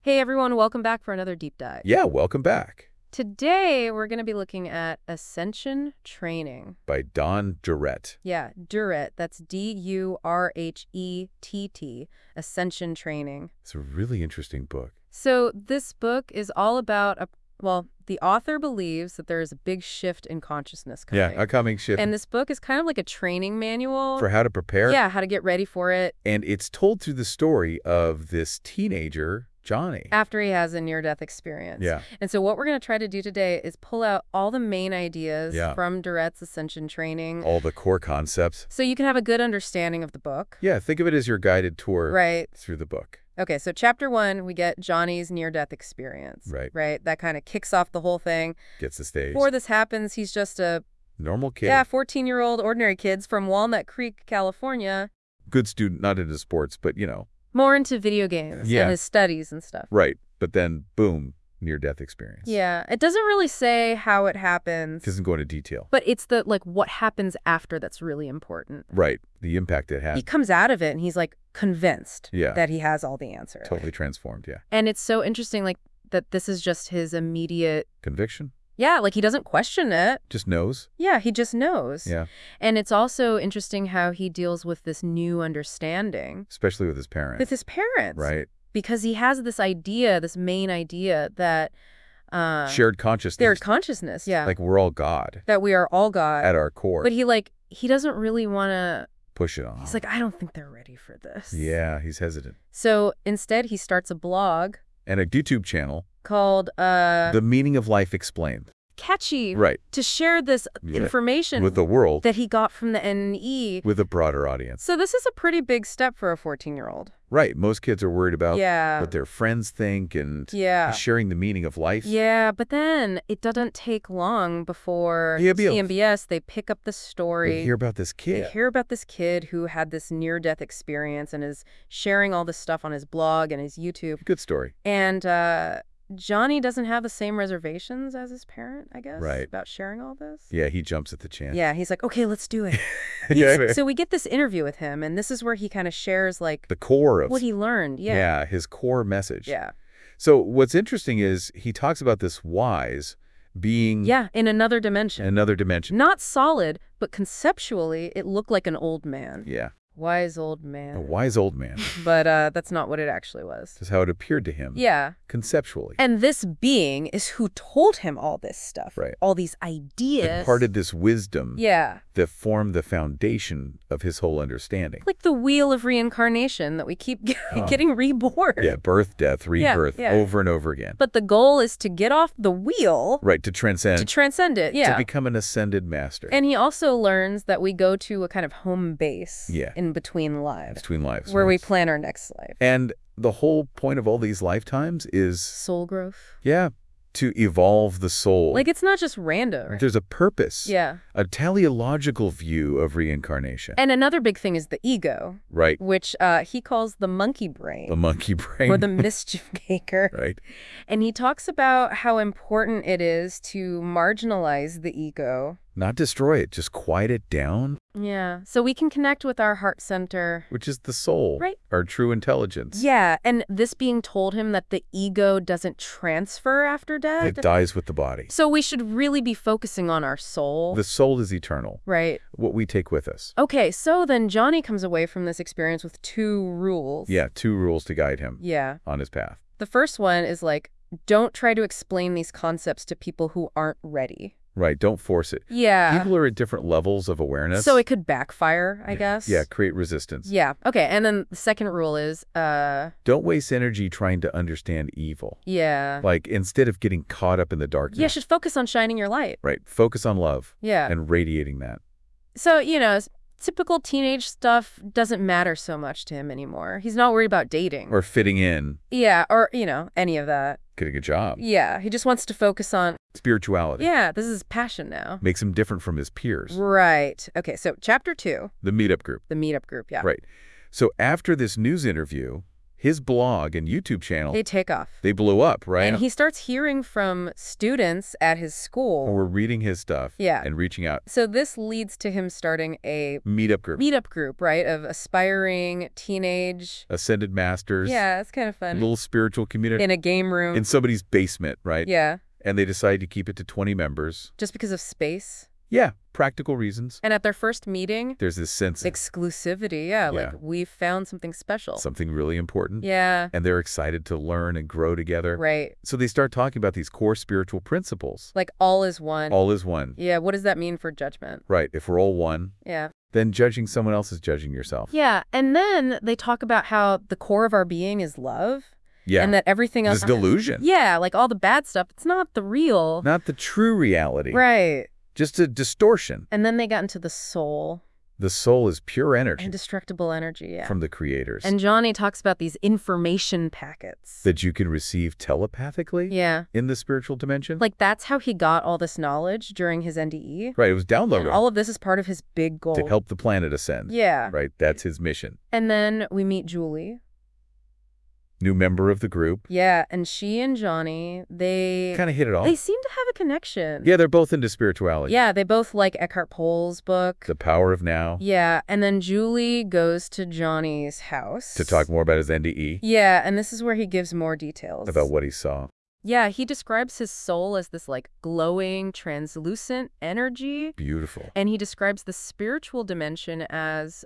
Hey everyone, welcome back for another deep dive. Yeah, welcome back. Today we're going to be looking at Ascension Training. By Don Durrett. Yeah, Durrett, that's D-U-R-H-E-T-T, Ascension Training. It's a really interesting book. So this book is all about, the author believes that there is a big shift in consciousness coming. Yeah, a coming shift. And this book is kind of like a training manual. For how to prepare. Yeah, how to get ready for it. And it's told through the story of this teenager, Johnny. After he has a near-death experience. Yeah. And so what we're going to try to do today is pull out all the main ideas from Durrett's Ascension Training. All the core concepts. So you can have a good understanding of the book. Yeah, think of it as your guided tour through the book. Okay, so chapter 1, we get Johnny's near-death experience. Right? That kind of kicks off the whole thing. Gets the stage. Before this happens, he's just a normal kid. Yeah, 14-year-old ordinary kids from Walnut Creek, California. Good student, not into sports, but, you know. More into video games and his studies and stuff. Right. But then, boom, near-death experience. Yeah. It doesn't really say how it happens. It doesn't go into detail. But it's what happens after that's really important. Right. The impact it has. He comes out of it and he's, convinced that he has all the answers. Totally transformed, yeah. And it's so interesting, that this is just his immediate conviction? Yeah, he doesn't question it. Just knows? Yeah, he just knows. Yeah. And it's also interesting how he deals with this new understanding. Especially with his parents. With his parents. Right. Because he has this idea, this main idea that... shared consciousness. Shared consciousness, yeah. We're all God. That we are all God. At our core. But he doesn't really want to... push it on. He's I don't think they're ready for this. Yeah, he's hesitant. So instead, he starts a blog. And a YouTube channel. Called, The Meaning of Life Explained. Catchy. Right. To share this information. With the world. That he got from the NNE. With a broader audience. So this is a pretty big step for a 14-year-old. Right. Most kids are worried about what their friends think and sharing the meaning of life. Yeah, but then it doesn't take long before CMBS, they pick up the story. They hear about this kid. They hear about this kid who had this near-death experience and is sharing all this stuff on his blog and his YouTube. Good story. And Johnny doesn't have the same reservations as his parent, I guess, about sharing all this. Yeah, he jumps at the chance. Yeah, he's okay, let's do it. So we get this interview with him, and this is where he kind of shares, the core of what he learned. Yeah, his core message. Yeah. So what's interesting is he talks about this wise being... Yeah, in another dimension. Another dimension. Not solid, but conceptually, it looked like an old man. Yeah. Wise old man. A wise old man. But that's not what it actually was. That's how it appeared to him. Yeah. Conceptually. And this being is who told him all this stuff. Right. All these ideas. Imparted this wisdom. Yeah. That formed the foundation of his whole understanding. Like the wheel of reincarnation that we keep getting reborn. Yeah, birth, death, rebirth, over and over again. But the goal is to get off the wheel. Right, to transcend. To transcend it, yeah. To become an ascended master. And he also learns that we go to a kind of home base. Yeah. In between lives. Between lives. Where we plan our next life. And the whole point of all these lifetimes is... soul growth. Yeah. To evolve the soul. It's not just random. There's a purpose. Yeah. A teleological view of reincarnation. And another big thing is the ego. Right. Which he calls the monkey brain. The monkey brain. Or the mischief maker. Right. And he talks about how important it is to marginalize the ego. Not destroy it, just quiet it down. Yeah, so we can connect with our heart center. Which is the soul. Right. Our true intelligence. Yeah, and this being told him that the ego doesn't transfer after death. It dies with the body. So we should really be focusing on our soul. The soul is eternal. Right. What we take with us. Okay, so then Johnny comes away from this experience with 2 rules. Yeah, 2 rules to guide him. Yeah. On his path. The first one is don't try to explain these concepts to people who aren't ready. Right, don't force it. Yeah. People are at different levels of awareness. So it could backfire, I guess. Yeah, create resistance. Yeah, okay, and then the second rule is... don't waste energy trying to understand evil. Yeah. Instead of getting caught up in the darkness. Yeah, should focus on shining your light. Right, focus on love. Yeah. And radiating that. So, typical teenage stuff doesn't matter so much to him anymore. He's not worried about dating. Or fitting in. Yeah, or, any of that. Getting a job. Yeah, he just wants to focus on... spirituality. Yeah, this is his passion now. Makes him different from his peers. Right. Okay, so chapter 2. The meetup group. The meetup group, yeah. Right. So after this news interview, His blog and YouTube channel, They take off. they blew up, right? And he starts hearing from students at his school. Or we're reading his stuff Yeah. and reaching out. So this leads to him starting a Meetup group. right, of aspiring teenage. Ascended Masters. Yeah, it's kind of fun. Little spiritual community. In a game room. In somebody's basement, right? Yeah, And they decide to keep it to 20 members. just because of space. Yeah, practical reasons. And at their first meeting, There's this sense of exclusivity. Yeah, like Yeah. we found something special. something really important. Yeah, And they're excited to learn and grow together. right. So they start talking about these core spiritual principles. Like all is one. All is one. Yeah, what does that mean for judgment? Right. If we're all one, Yeah. then judging someone else is judging yourself. Yeah, and then they talk about how the core of our being is love. Yeah. And that everything else. This delusion. Yeah, like all the bad stuff, it's not the real. Not the true reality. Right. Just a distortion. And then they got into the soul. The soul is pure energy Indestructible energy, yeah. from the creators And Johnny talks about these information packets. that you can receive telepathically Yeah. in the spiritual dimension. Like that's how he got all this knowledge during his NDE. Right. It was And downloaded all of this is part of his big goal. to help the planet ascend. Yeah. Right. That's his mission. And then we meet Julie. New member of the group. Yeah, and she and Johnny, they Kind of hit it off. seem to have a connection. Yeah, they're both into spirituality. Yeah, they both like Eckhart Tolle's book. The Power of Now. Yeah, and then Julie goes to Johnny's house. To talk more about his NDE. Yeah, and this is where he gives more details. About what he saw. Yeah, he describes his soul as this like glowing, translucent energy. Beautiful. And he describes the spiritual dimension as,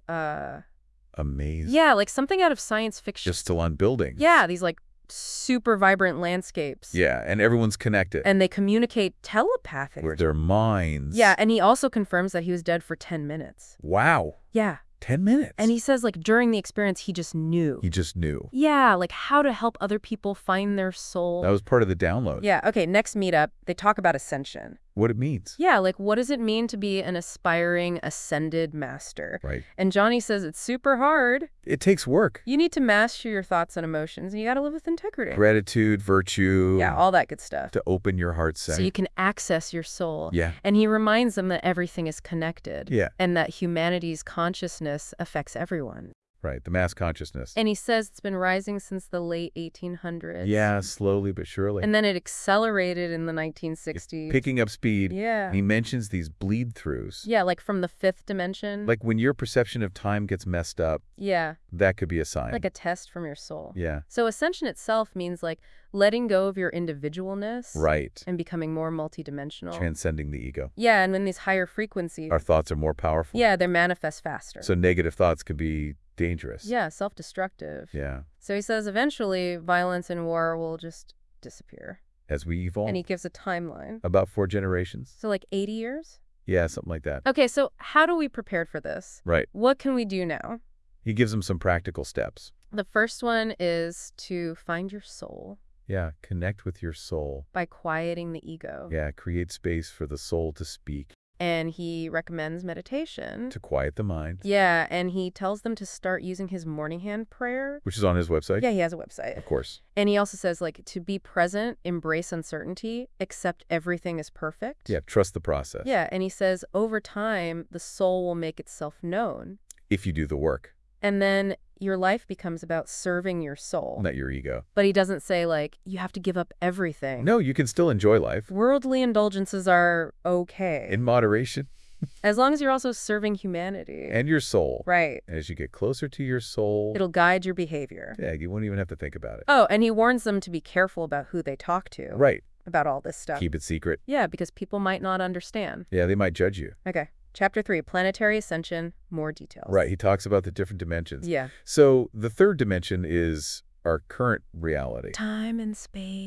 Amazing. yeah, like something out of science fiction. Just still on buildings. Yeah, these like super vibrant landscapes. Yeah, and everyone's connected. And they communicate telepathically. With their minds. Yeah, and he also confirms that he was dead for 10 minutes. Wow. Yeah. 10 minutes. And he says, like, during the experience, he just knew. He just knew. Yeah, like how to help other people find their soul. That was part of the download. Yeah, okay, next meetup, they talk about ascension. What it means. Yeah, like what does it mean to be an aspiring ascended master? Right. And Johnny says it's super hard. It takes work. You need to master your thoughts and emotions, and you got to live with integrity. Gratitude, virtue. Yeah, all that good stuff. To open your heart So sight. you can access your soul. Yeah. And he reminds them that everything is connected. Yeah. And that humanity's consciousness affects everyone. Right. The mass consciousness. And he says it's been rising since the late 1800s. Yeah, slowly but surely. And then it accelerated in the 1960s. Picking up speed. Yeah. He mentions these bleed-throughs. Yeah, like from the fifth dimension. Like when your perception of time gets messed up, Yeah, that could be a sign. like a test from your soul. Yeah. So ascension itself means like letting go of your individualness. Right. And becoming more multidimensional. Transcending the ego. Yeah, and when these higher frequencies. Our thoughts are more powerful. Yeah, they manifest faster. So negative thoughts could be dangerous. Yeah, self-destructive. Yeah. So he says eventually violence and war will just disappear. As we evolve. And he gives a timeline. About 4 generations. So like 80 years? Yeah, something like that. Okay, so how do we prepare for this? Right. What can we do now? He gives them some practical steps. The first one is to find your soul Yeah, connect with your soul. by quieting the ego. Yeah, create space for the soul to speak, And he recommends meditation. to quiet the mind, Yeah, and he tells them to start using his morning hand prayer. which is on his website. Yeah, he has a website. Of course. And he also says, like, to be present, embrace uncertainty, accept everything is perfect. Yeah, trust the process. Yeah, and he says, over time, the soul will make itself known. If you do the work, And then your life becomes about serving your soul. not your ego. But he doesn't say, like, you have to give up everything. No, you can still enjoy life. Worldly indulgences are okay. In moderation. As long as you're also serving humanity. And your soul. Right. As you get closer to your soul. It'll guide your behavior. Yeah, you won't even have to think about it. Oh, and he warns them to be careful about who they talk to. Right. About all this stuff. Keep it secret. Yeah, because people might not understand. Yeah, they might judge you. Okay. Chapter 3, Planetary Ascension, more details. Right. He talks about the different dimensions. Yeah. So the third dimension is our current reality. Time and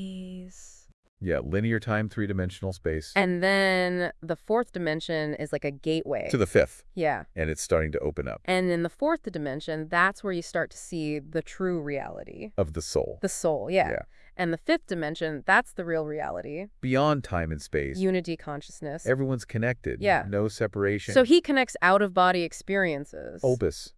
space. Yeah, linear time, 3-dimensional space. And then the fourth dimension is like a gateway. To the fifth. Yeah. And it's starting to open up. And in the fourth dimension, that's where you start to see the true reality. Of the soul. The soul, yeah. Yeah. And the fifth dimension, that's the real reality. Beyond time and space. Unity consciousness. Everyone's connected. Yeah. No separation. So he connects out-of-body experiences. Opus.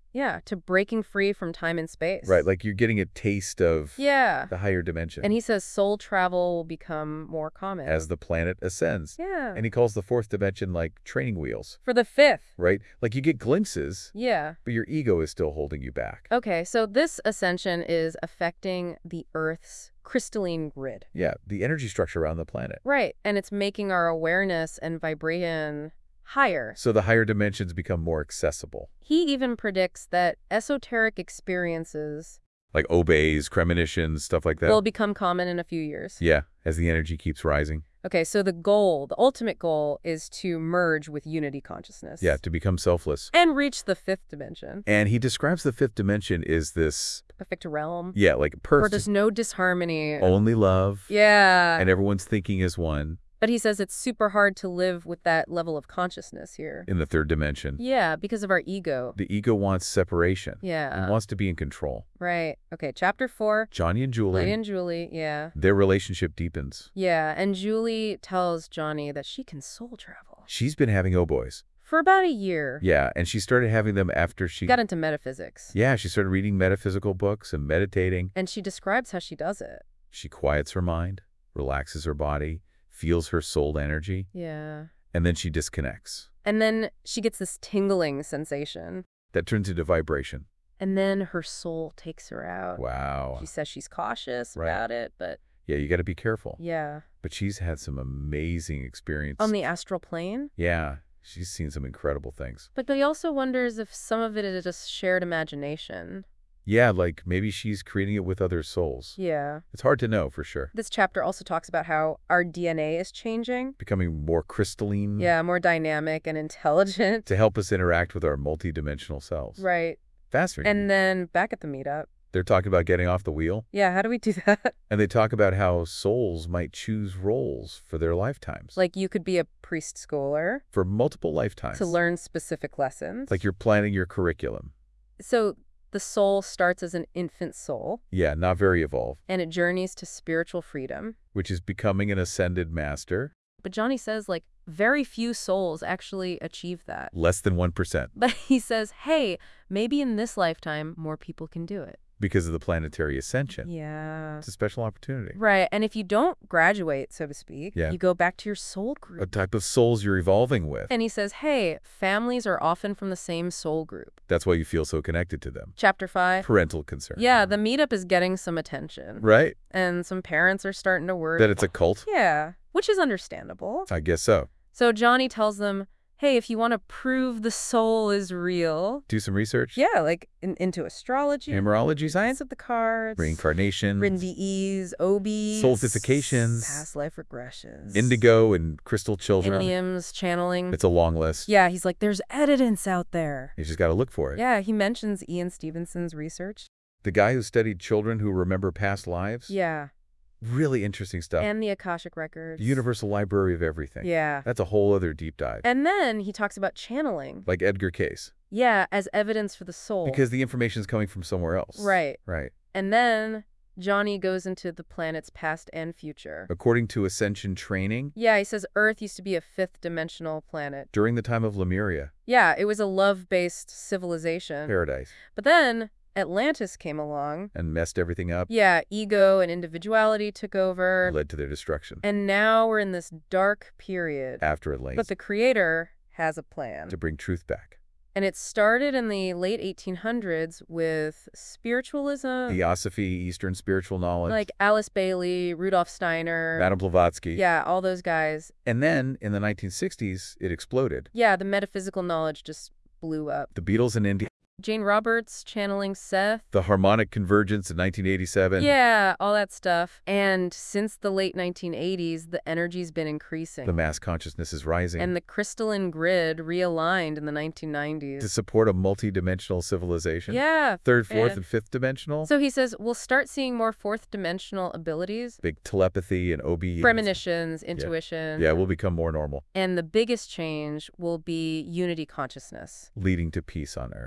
Yeah, to breaking free from time and space. Right, like you're getting a taste of Yeah. the higher dimension And he says soul travel will become more common. as the planet ascends. Yeah. And he calls the fourth dimension like training wheels, For the fifth. right? Like you get glimpses, Yeah. but your ego is still holding you back. Okay, so this ascension is affecting the Earth's crystalline grid. Yeah, the energy structure around the planet. Right, and it's making our awareness and vibration higher. So the higher dimensions become more accessible. He even predicts that esoteric experiences Like obeys, premonitions, stuff like that. will become common in a few years. Yeah, as the energy keeps rising. Okay, so the goal, the ultimate goal, is to merge with unity consciousness. Yeah, to become selfless. And reach the fifth dimension. And he describes the fifth dimension as this, Perfect realm. yeah, like Where perfect, there's no disharmony. only love, Yeah. and everyone's thinking as one But he says it's super hard to live with that level of consciousness here. in the third dimension. Yeah, because of our ego. The ego wants separation. Yeah. It wants to be in control. Right. Okay, chapter 4. Johnny and Julie, Lady and Julie, yeah. their relationship deepens. Yeah, and Julie tells Johnny that she can soul travel. She's been having oboes. For about a year. Yeah, and she started having them after she Got into metaphysics. Yeah, she started reading metaphysical books and meditating. And she describes how she does it. She quiets her mind, relaxes her body, feels her soul energy, Yeah. and then she disconnects. And then she gets this tingling sensation. That turns into vibration. And then her soul takes her out. Wow. She says she's cautious Right. about it, but Yeah, you got to be careful. yeah. But she's had some amazing experience. On the astral plane? Yeah, she's seen some incredible things. But he also wonders if some of it is just shared imagination. Yeah, like maybe she's creating it with other souls. Yeah. It's hard to know for sure. This chapter also talks about how our DNA is changing. Becoming more crystalline. Yeah, more dynamic and intelligent. To help us interact with our multidimensional selves. Right. Fascinating. And then back at the meetup. They're talking about getting off the wheel. Yeah, how do we do that? And they talk about how souls might choose roles for their lifetimes. Like you could be a priest schooler For multiple lifetimes. to learn specific lessons. Like you're planning your curriculum. So the soul starts as an infant soul, Yeah, not very evolved. and it journeys to spiritual freedom. Which is becoming an ascended master. But Johnny says, like, very few souls actually achieve that. Less than 1%. But he says, hey, maybe in this lifetime, more people can do it. Because of the planetary ascension. Yeah. It's a special opportunity. Right. And if you don't graduate, so to speak, Yeah. you go back to your soul A group. type of souls you're evolving with. And he says, hey, families are often from the same soul group. That's why you feel so connected to them. Chapter 5. Parental concern. Yeah, the meetup is getting some attention. Right? And some parents are starting to worry. That it's a cult? Yeah, which is understandable. I guess so. So Johnny tells them, hey, if you want to prove the soul is real, Do some research. yeah, like into astrology, Numerology. science of the cards, Reincarnation. RNDEs, OBs, Soulifications. past life regressions, Indigo and crystal children. Indiums, channeling. It's a long list. Yeah, he's like, there's evidence out there. You just got to look for it. Yeah, he mentions Ian Stevenson's research. The guy who studied children who remember past lives. Yeah, Really interesting stuff. and the Akashic Records. The Universal Library of Everything. Yeah. That's a whole other deep dive. And then he talks about channeling. Like Edgar Cayce. Yeah, as evidence for the soul. Because the information's coming from somewhere else. Right. Right. And then Johnny goes into the planet's past and future. According to Ascension training, Yeah, he says Earth used to be a fifth-dimensional planet. during the time of Lemuria, Yeah, it was a love-based civilization. paradise, But then Atlantis came along. and messed everything up, Yeah, ego and individuality took over. led to their destruction. And now we're in this dark period. After it lays, But the creator has a plan. to bring truth back. And it started in the late 1800s with spiritualism. Theosophy, Eastern spiritual knowledge, Like Alice Bailey, Rudolf Steiner. Madame Blavatsky. Yeah, all those guys. And then, in the 1960s, it exploded. Yeah, the metaphysical knowledge just blew up. The Beatles in India, Jane Roberts channeling Seth. the harmonic convergence in 1987. Yeah, all that stuff. And since the late 1980s, the energy's been increasing. The mass consciousness is rising. And the crystalline grid realigned in the to 1990s. support a multi-dimensional civilization. Yeah. Third, fourth, and- and fifth dimensional. So he says we'll start seeing more fourth dimensional abilities. Big telepathy and OB. Premonitions, intuition. Yeah, we'll become more normal, And the biggest change will be unity consciousness. leading to peace on Earth. Because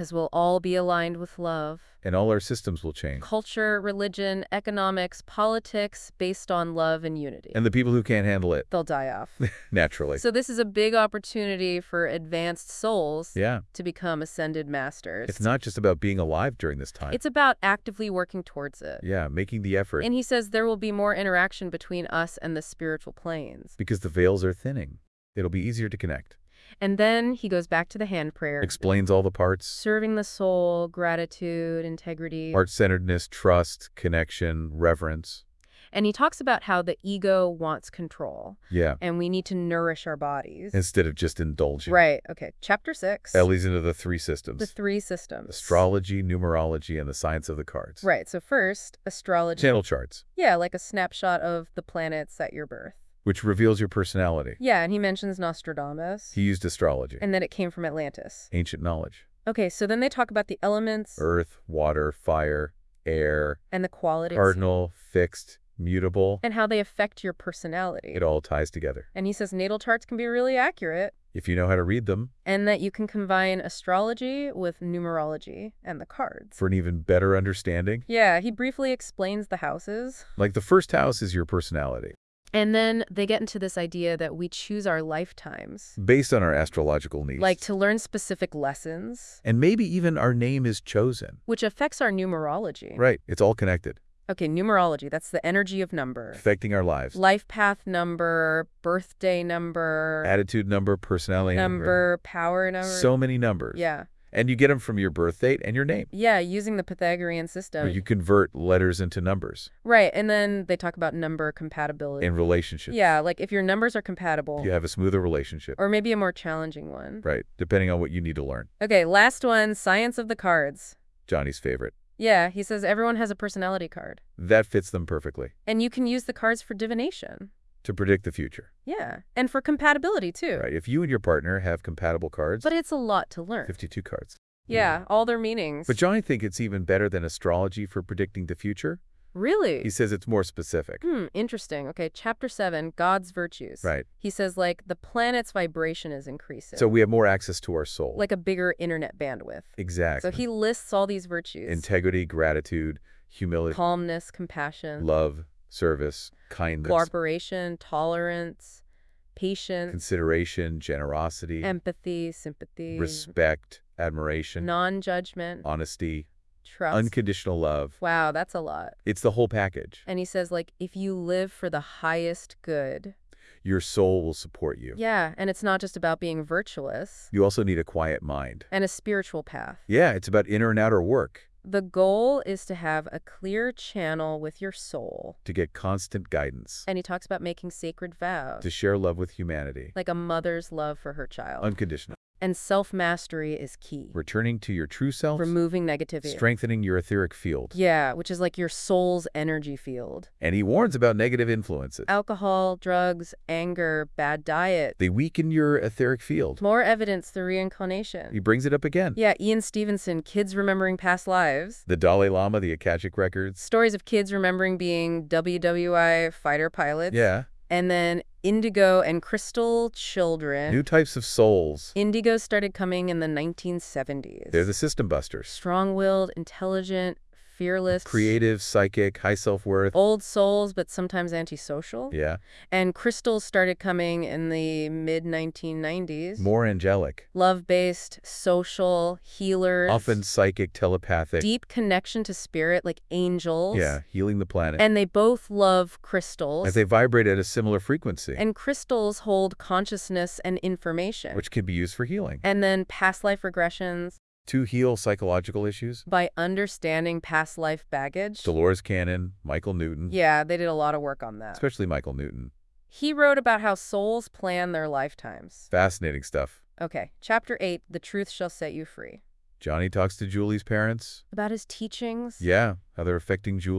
because we'll all be aligned with love. And all our systems will change. Culture, religion, economics, politics based on love and unity. And the people who can't handle it, They'll die off. naturally. So this is a big opportunity for advanced souls Yeah. to become ascended masters. It's not just about being alive during this time. It's about actively working towards it. Yeah, making the effort. And he says there will be more interaction between us and the spiritual planes. Because the veils are thinning. It'll be easier to connect. And then he goes back to the hand prayer. Explains all the parts. Serving the soul, gratitude, integrity. Heart-centeredness, trust, connection, reverence. And he talks about how the ego wants control. Yeah. And we need to nourish our bodies. Instead of just indulging. Right. Okay. Chapter 6. That leads into the three systems. The three systems. Astrology, numerology, and the science of the cards. Right. So first, astrology. Channel charts, Yeah, like a snapshot of the planets at your birth. which reveals your personality. Yeah, and he mentions Nostradamus. He used astrology. And that it came from Atlantis. Ancient knowledge. Okay, so then they talk about the elements Earth, water, fire, air, and the qualities. cardinal, fixed, mutable. And how they affect your personality. It all ties together. And he says natal charts can be really accurate. If you know how to read them, And that you can combine astrology with numerology and the cards. for an even better understanding. Yeah, he briefly explains the houses. Like the first house is your personality, And then they get into this idea that we choose our lifetimes. based on our astrological needs. Like to learn specific lessons, And maybe even our name is chosen. which affects our numerology. Right, it's all connected, Okay, numerology, that's the energy of number. affecting our lives. Life path number, birthday number, Attitude number, personality number. power number. So many numbers. Yeah. And you get them from your birth date and your name. Yeah, using the Pythagorean system. Or you convert letters into numbers Right, and then they talk about number compatibility. in relationships. Yeah, like if your numbers are compatible. You have a smoother relationship. Or maybe a more challenging one. Right, depending on what you need to learn. Okay, last one, science of the cards. Johnny's favorite. Yeah, he says everyone has a personality card. That fits them perfectly. And you can use the cards for divination. To predict the future. Yeah, and for compatibility too. Right, if you and your partner have compatible cards, But it's a lot to learn. 52 cards. Yeah, all their meanings. But Johnny thinks it's even better than astrology for predicting the future. Really? He says it's more specific. Interesting. Okay, chapter 7, God's virtues. Right. He says, like, the planet's vibration is increasing. So we have more access to our soul. like a bigger internet bandwidth. Exactly. So he lists all these virtues. Integrity, gratitude, humility, Calmness, compassion, love, service, kindness, cooperation, tolerance, patience, consideration, generosity, empathy, sympathy, respect, admiration, non-judgment, honesty, trust. unconditional love. Wow, that's a lot. It's the whole package. And he says, like, if you live for the highest good. Your soul will support you. Yeah, and it's not just about being virtuous. You also need a quiet mind. And a spiritual path. Yeah, it's about inner and outer work. The goal is to have a clear channel with your soul. To get constant guidance. And he talks about making sacred vows. To share love with humanity. Like a mother's love for her child. Unconditional. And self-mastery is key. Returning to your true self. Removing negativity. Strengthening your etheric field. Yeah, which is like your soul's energy field. And he warns about negative influences. Alcohol, drugs, anger, bad diet. They weaken your etheric field. More evidence through reincarnation. He brings it up again. Yeah, Ian Stevenson, kids remembering past lives. The Dalai Lama, the Akashic Records. Stories of kids remembering being WWI fighter pilots. Yeah. And then indigo and crystal children. New types of souls. Indigo started coming in the 1970s. They're the system busters. Strong-willed, intelligent, fearless. Creative, psychic, high self-worth. Old souls, but sometimes antisocial. Yeah. And crystals started coming in the mid-1990s. More angelic. Love-based, social, healers. Often psychic, telepathic. Deep connection to spirit, like angels. Yeah, healing the planet. And they both love crystals. As they vibrate at a similar frequency. And crystals hold consciousness and information. Which can be used for healing. And then past life regressions. To heal psychological issues. By understanding past life baggage. Dolores Cannon, Michael Newton. Yeah, they did a lot of work on that. Especially Michael Newton. He wrote about how souls plan their lifetimes. Fascinating stuff. Okay, chapter 8, The Truth Shall Set You Free. Johnny talks to Julie's parents. About his teachings. Yeah, how they're affecting Julie.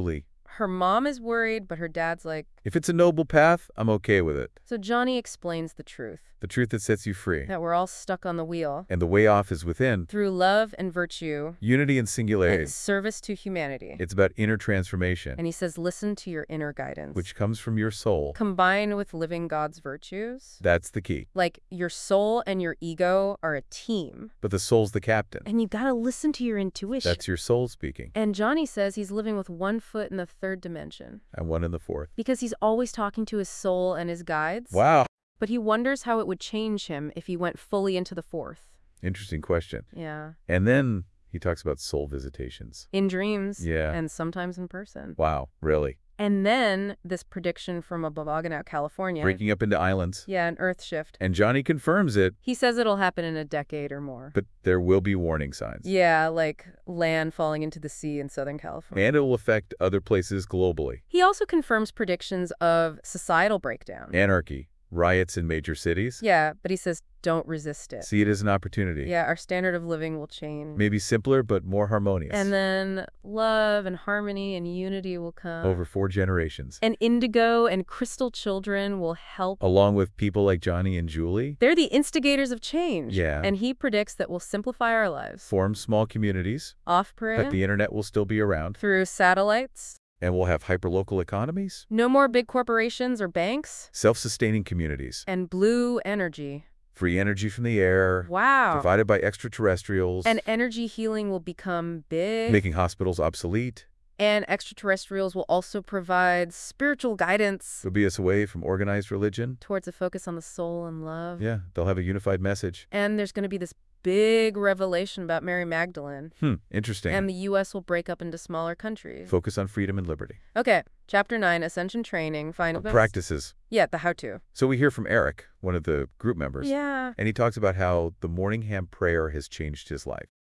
Her mom is worried, but her dad's like... If it's a noble path, I'm okay with it. So Johnny explains the truth. The truth that sets you free. That we're all stuck on the wheel. And the way off is within. Through love and virtue. Unity and singularity. And service to humanity. It's about inner transformation. And he says, listen to your inner guidance. Which comes from your soul. Combine with living God's virtues. That's the key. Like, your soul and your ego are a team. But the soul's the captain. And you gotta listen to your intuition. That's your soul speaking. And Johnny says he's living with one foot in the third dimension. And one in the fourth. Because he's always talking to his soul and his guides. Wow. But he wonders how it would change him if he went fully into the fourth. Interesting question. Yeah. And then he talks about soul visitations. In dreams. Yeah. And sometimes in person. Wow, really? And then this prediction from Abovaganaut, California. Breaking up into islands. Yeah, an earth shift. And Johnny confirms it. He says it'll happen in a decade or more. But there will be warning signs. Yeah, like land falling into the sea in Southern California. And it will affect other places globally. He also confirms predictions of societal breakdown. Anarchy. Riots in major cities. Yeah, but he says don't resist it. See it as an opportunity. Yeah, our standard of living will change. Maybe simpler, but more harmonious. And then love and harmony and unity will come. Over 4 generations. And indigo and crystal children will help. Along with people like Johnny and Julie. They're the instigators of change. Yeah. And he predicts that we'll simplify our lives. Form small communities. Off-grid. That the internet will still be around. Through satellites. And we'll have hyperlocal economies. No more big corporations or banks. Self-sustaining communities. And blue energy. Free energy from the air. Wow. Provided by extraterrestrials. And energy healing will become big. Making hospitals obsolete. And extraterrestrials will also provide spiritual guidance. It'll be us away from organized religion. Towards a focus on the soul and love. Yeah, they'll have a unified message. And there's going to be this big revelation about Mary Magdalene. Interesting. And the U.S. will break up into smaller countries. Focus on freedom and liberty. Okay, Chapter 9, Ascension Training, Final Practices. Yeah, the how-to. So we hear from Eric, one of the group members. Yeah. And he talks about how the Morningham prayer has changed his life.